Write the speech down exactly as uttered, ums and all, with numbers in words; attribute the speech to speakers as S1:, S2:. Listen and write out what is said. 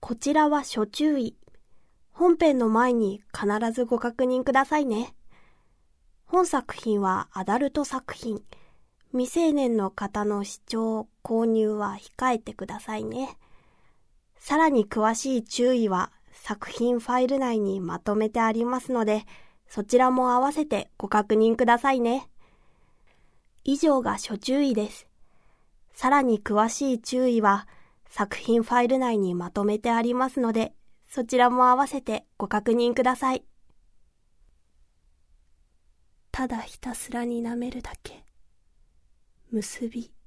S1: こちらは諸注意。本編の前に必ずご確認くださいね。本作品はアダルト作品。未成年の方の視聴、購入は控えてくださいね。さらに詳しい注意は作品ファイル内にまとめてありますので、そちらも合わせてご確認くださいね。以上が諸注意です。さらに詳しい注意は作品ファイル内にまとめてありますので、そちらも合わせてご確認ください。ただひたすらに舐めるだけ。結び。